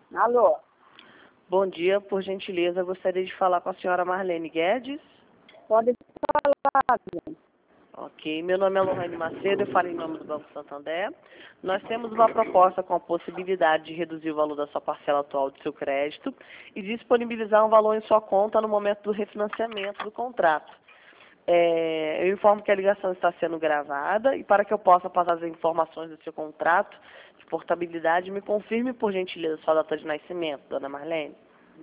Alô? Bom dia, por gentileza, gostaria de falar com a senhora Marlene Guedes. Pode falar, gente. Ok, meu nome é Lohane Macedo, eu falo em nome do Banco Santander. Nós temos uma proposta com a possibilidade de reduzir o valor da sua parcela atual do seu crédito e disponibilizar um valor em sua conta no momento do refinanciamento do contrato. Eu informo que a ligação está sendo gravada e para que eu possa passar as informações do seu contrato de portabilidade, me confirme, por gentileza, sua data de nascimento, dona Marlene.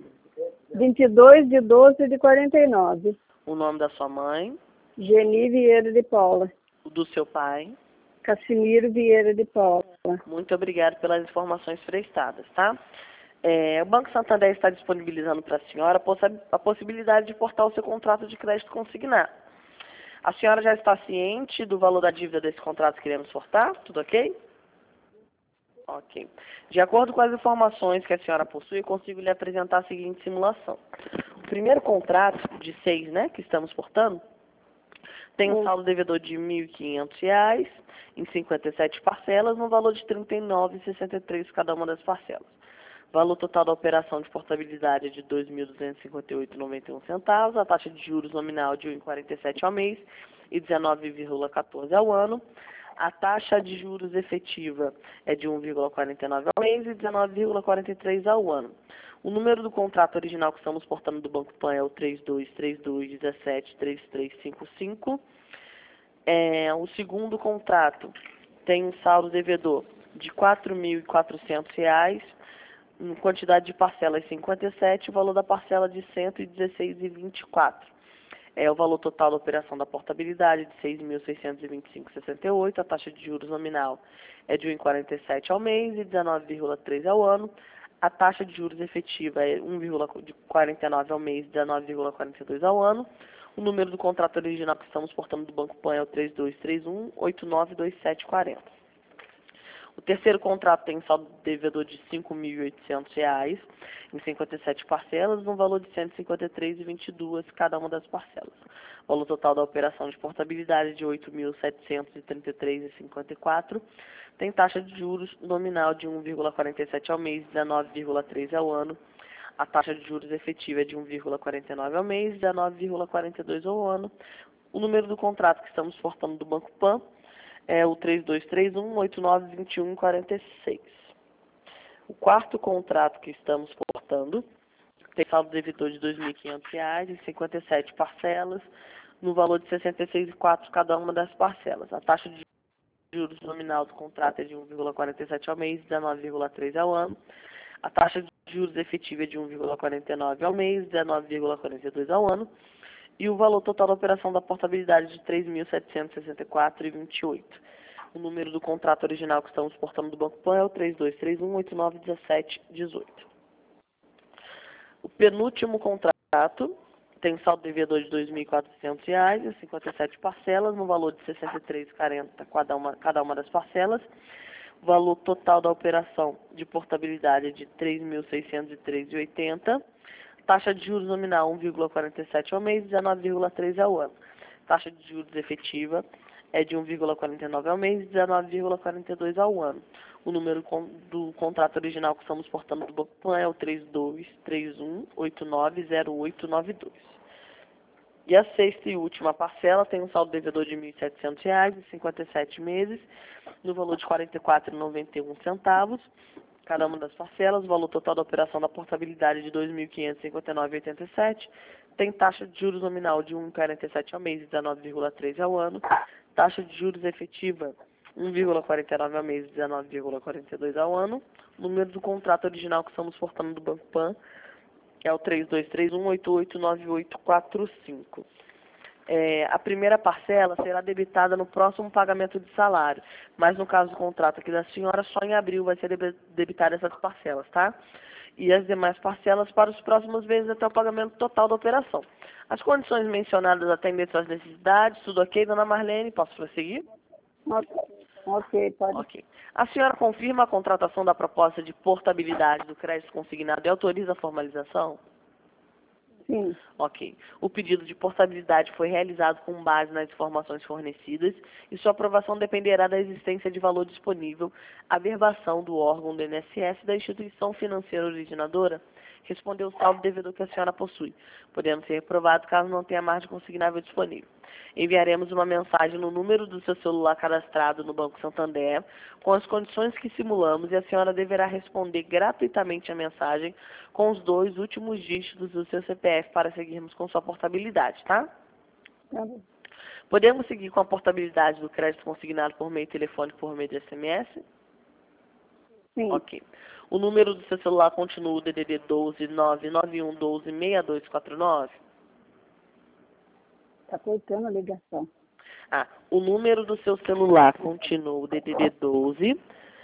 22/12/49. O nome da sua mãe, Geni Vieira de Paula. o do seu pai. Cassimiro Vieira de Paula. Muito obrigado pelas informações prestadas, tá? O Banco Santander está disponibilizando para a senhora a possibilidade de portar o seu contrato de crédito consignado. A senhora já está ciente do valor da dívida desse contrato que iremos portar? Tudo ok? Ok. De acordo com as informações que a senhora possui, eu consigo lhe apresentar a seguinte simulação. O primeiro contrato de 6, né, que estamos portando, tem um saldo devedor de R$ 1.500 em 57 parcelas, no valor de R$ 39,63 cada uma das parcelas. O valor total da operação de portabilidade é de R$ 2.258,91, a taxa de juros nominal de 1,47 ao mês e 19,14 ao ano. A taxa de juros efetiva é de 1,49 ao mês e 19,43 ao ano. O número do contrato original que estamos portando do Banco Pan é o 3232173355. O segundo contrato tem um saldo devedor de R$ 4.400, em quantidade de parcelas 57, o valor da parcela de R$ 116,24. O valor total da operação da portabilidade de R$ 6.625,68, a taxa de juros nominal é de 1,47 ao mês e 19,3 ao ano. A taxa de juros efetiva é 1,49 ao mês e 19,42 ao ano. O número do contrato original que estamos portando do Banco Pan é o 3231-892740. O terceiro contrato tem saldo devedor de R$ 5.800 em 57 parcelas, no valor de R$ 153,22 cada uma das parcelas. O valor total da operação de portabilidade é de R$ 8.733,54. Tem taxa de juros nominal de 1,47 ao mês e 19,13 ao ano. A taxa de juros efetiva é de 1,49 ao mês e 19,42 ao ano. O número do contrato que estamos portando do Banco Pan é o 3231-892146. O quarto contrato que estamos portando tem saldo devedor de R$ 2.500 em 57 parcelas, no valor de R$ 66,04 cada uma das parcelas. A taxa de juros nominal do contrato é de 1,47 ao mês e 19,3 ao ano. A taxa de juros efetiva é de 1,49 ao mês e 19,42 ao ano. E o valor total da operação da portabilidade de R$ 3.764,28. O número do contrato original que estamos portando do Banco Pan é o 3231-891718. O penúltimo contrato tem saldo devedor de R$ 2.400 em 57 parcelas, no valor de R$ 63,40 cada uma das parcelas. O valor total da operação de portabilidade é de R$ 3.603,80. Taxa de juros nominal 1,47 ao mês e 19,3 ao ano. Taxa de juros efetiva é de 1,49 ao mês e 19,42 ao ano. O número do contrato original que estamos portando do Banco Pan é o 3231-890892. E a sexta e última parcela tem um saldo devedor de R$ 1.700 em 57 meses, no valor de R$ 44,91. Cada uma das parcelas, o valor total da operação da portabilidade de R$ 2.559,87, tem taxa de juros nominal de 1,47 ao mês e 19,3 ao ano, taxa de juros efetiva 1,49 ao mês e 19,42 ao ano. O número do contrato original que estamos portando do Banco Pan é o 3231-889845. A primeira parcela será debitada no próximo pagamento de salário, mas no caso do contrato aqui da senhora, só em abril vai ser debitada essas parcelas, tá? E as demais parcelas para os próximos meses até o pagamento total da operação. As condições mencionadas atendem suas necessidades, tudo ok, dona Marlene? Posso prosseguir? Ok, pode. Ok. A senhora confirma a contratação da proposta de portabilidade do crédito consignado e autoriza a formalização? Sim. Ok. O pedido de portabilidade foi realizado com base nas informações fornecidas e sua aprovação dependerá da existência de valor disponível, averbação do órgão do INSS e da instituição financeira originadora, respondeu o saldo devedor que a senhora possui, podendo ser reprovado caso não tenha margem consignável disponível. Enviaremos uma mensagem no número do seu celular cadastrado no Banco Santander, com as condições que simulamos, e a senhora deverá responder gratuitamente a mensagem com os 2 últimos dígitos do seu CPF para seguirmos com sua portabilidade, tá? Tá bom. Podemos seguir com a portabilidade do crédito consignado por meio telefônico por meio de SMS? Sim. Ok. O número do seu celular continua o DDD 12 991 12 6249? Tá cortando a ligação. O número do seu celular continua o DDD 12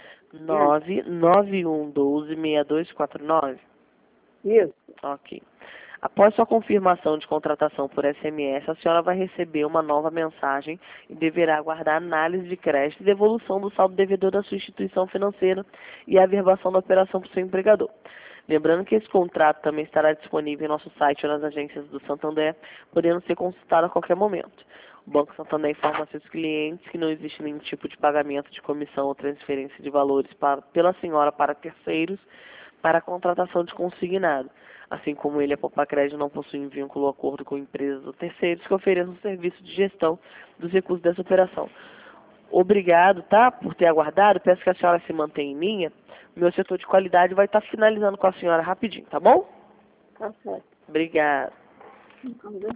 991 12 6249? Isso. Ok. Após sua confirmação de contratação por SMS, a senhora vai receber uma nova mensagem e deverá aguardar análise de crédito e devolução do saldo devedor da sua instituição financeira e a averbação da operação para o seu empregador. Lembrando que esse contrato também estará disponível em nosso site ou nas agências do Santander, podendo ser consultado a qualquer momento. O Banco Santander informa a seus clientes que não existe nenhum tipo de pagamento de comissão ou transferência de valores pela senhora para terceiros para a contratação de consignado, assim como ele, a Popacred, não possui um vínculo ou acordo com empresas ou terceiros que ofereçam serviço de gestão dos recursos dessa operação. Obrigado, tá, por ter aguardado. Peço que a senhora se mantenha em linha. Meu setor de qualidade vai estar finalizando com a senhora rapidinho, tá bom? Tá certo. Obrigado. Entendeu?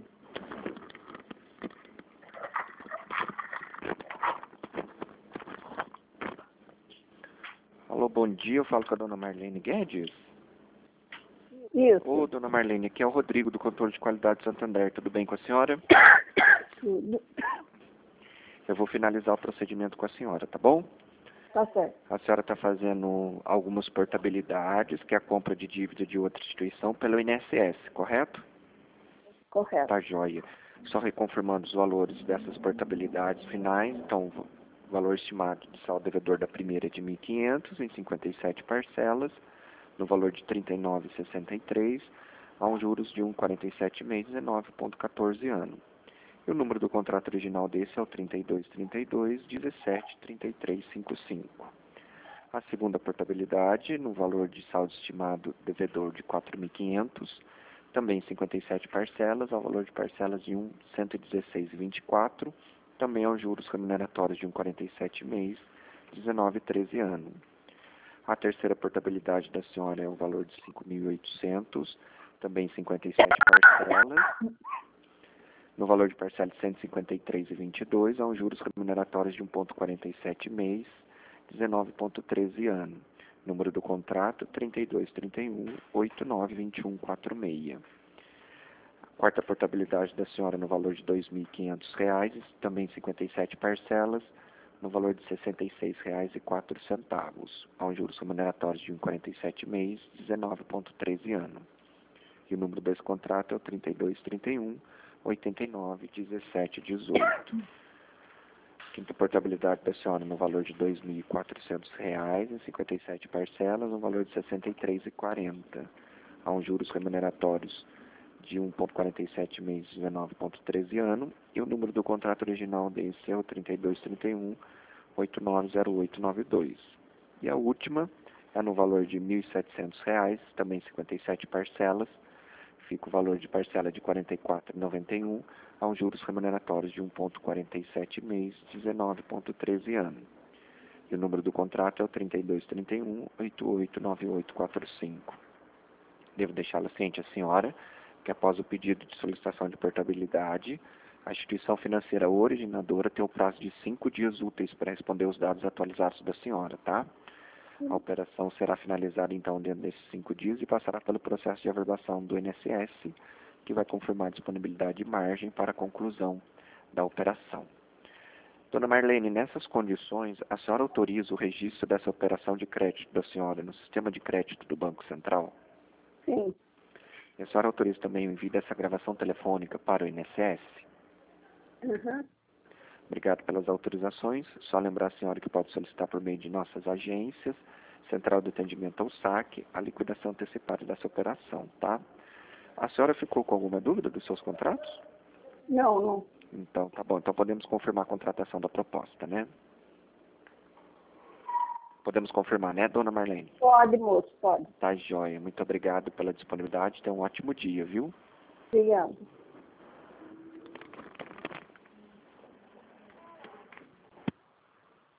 Alô, bom dia, eu falo com a dona Marlene Guedes. Isso. Ô, dona Marlene, aqui é o Rodrigo do Controle de Qualidade Santander, tudo bem com a senhora? Tudo. Eu vou finalizar o procedimento com a senhora, tá bom? Tá certo. A senhora está fazendo algumas portabilidades, que é a compra de dívida de outra instituição pelo INSS, correto? Correto. Tá joia. Só reconfirmando os valores dessas portabilidades finais, então o valor estimado de saldo devedor da primeira é de 1.500 em 57 parcelas, no valor de R$ 39,63, a um juros de 1,47 mês, 19,14 ano. E o número do contrato original desse é o 3232 173355. A segunda portabilidade, no valor de saldo estimado devedor de 4.500, também em 57 parcelas, ao valor de parcelas de 116,24, também aos juros remuneratórios de 1,47 mês, 19,13 ano. A terceira portabilidade da senhora é o valor de 5.800, também em 57 parcelas, no valor de parcela de 153,22, a juros remuneratórios de 1,47 mês, 19,13 ano. Número do contrato, 3231-892146. A quarta portabilidade da senhora no valor de R$ 2.500, também 57 parcelas, no valor de R$ 66,04, a juros remuneratórios de 1,47 mês, 19,13 ano. E o número desse contrato é o 3231-891718. Quinta portabilidade da senhora no valor de R$ 2.400, em 57 parcelas, no valor de R$ 63,40, a juros remuneratórios de 1,47 mês, 19,13 ano, e o número do contrato original desse é o 3231-890892. E a última é no valor de R$ 1.700, também 57 parcelas, fica o valor de parcela de R$ 44,91, a juros remuneratórios de 1,47 mês, 19,13 ano. E o número do contrato é o 3231-889845. Devo deixá-la ciente a senhora que após o pedido de solicitação de portabilidade, a instituição financeira originadora tem o prazo de 5 dias úteis para responder os dados atualizados da senhora, tá? A operação será finalizada, então, dentro desses 5 dias e passará pelo processo de averbação do INSS, que vai confirmar a disponibilidade de margem para a conclusão da operação. Dona Marlene, nessas condições, a senhora autoriza o registro dessa operação de crédito da senhora no sistema de crédito do Banco Central? Sim. E a senhora autoriza também o envio dessa gravação telefônica para o INSS? Uhum. Obrigado pelas autorizações. Só lembrar a senhora que pode solicitar por meio de nossas agências, Central de Atendimento ao Saque, a liquidação antecipada dessa operação, tá? A senhora ficou com alguma dúvida dos seus contratos? Não, não. Então, tá bom. Então podemos confirmar a contratação da proposta, né? Podemos confirmar, né, dona Marlene? Pode, moço, pode. Tá joia. Muito obrigado pela disponibilidade. Tenha um ótimo dia, viu? Obrigada.